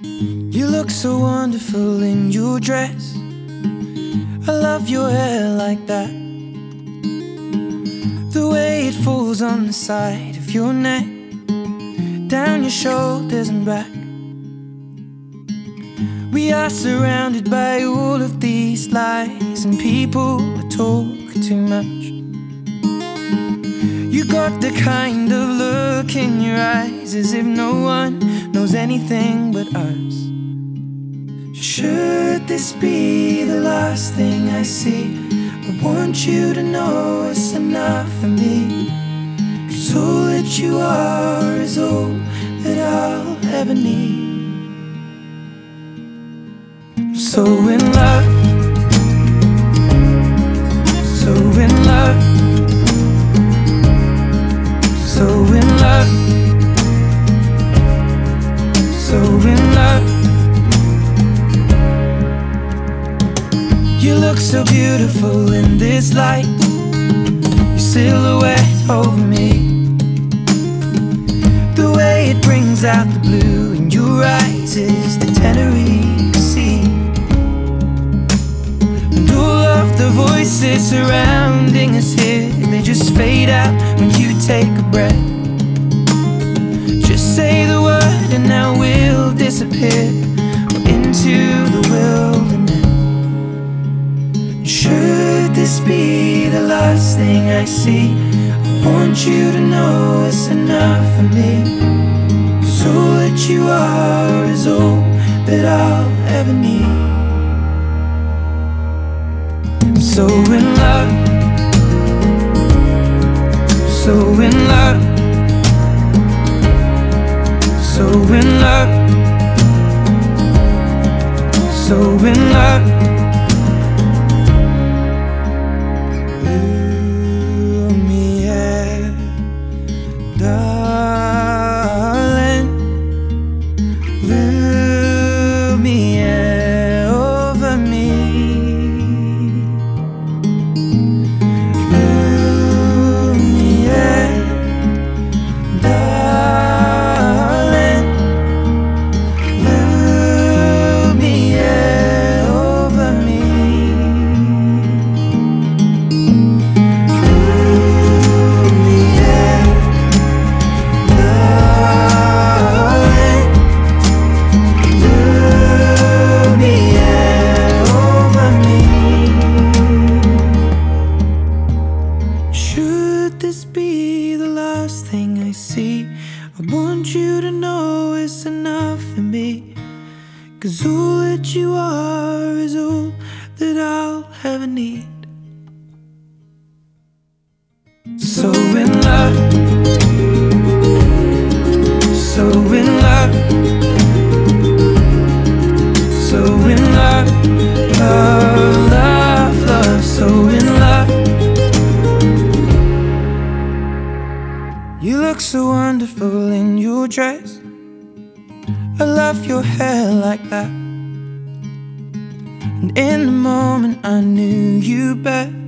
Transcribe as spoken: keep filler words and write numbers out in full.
You look so wonderful in your dress. I love your hair like that, the way it falls on the side of your neck, down your shoulders and back. We are surrounded by all of these lies, and people are talking too much. You got the kind of look in your eyes as if no one knows anything but us. Should this be the last thing I see? I want you to know it's enough for me, 'cause all that you are is all that I'll ever need. I'm so in love, so in love, so in love, so in love. You look so beautiful in this light, your silhouette over me, the way it brings out the blue in your eyes is the Tenerife Sea. And all of the voices surrounding us here, they just fade out when you take a breath. Just say the word and now we'll disappear into the wilderness. Should this be the last thing I see? I want you to know it's enough for me, 'cause all that you are is all that I'll ever need. I'm so in love, so in love, so in love, so in love. Darling, Lumiere over me, Lumiere, darling, Lumiere over me. Should this be the last thing I see? I want you to know it's enough for me, 'cause all that you are is all that I'll ever need. So in love, so in love, so in love, love, love, love, so in love. You look so wonderful in your dress. I love your hair like that. And in the moment I knew you best.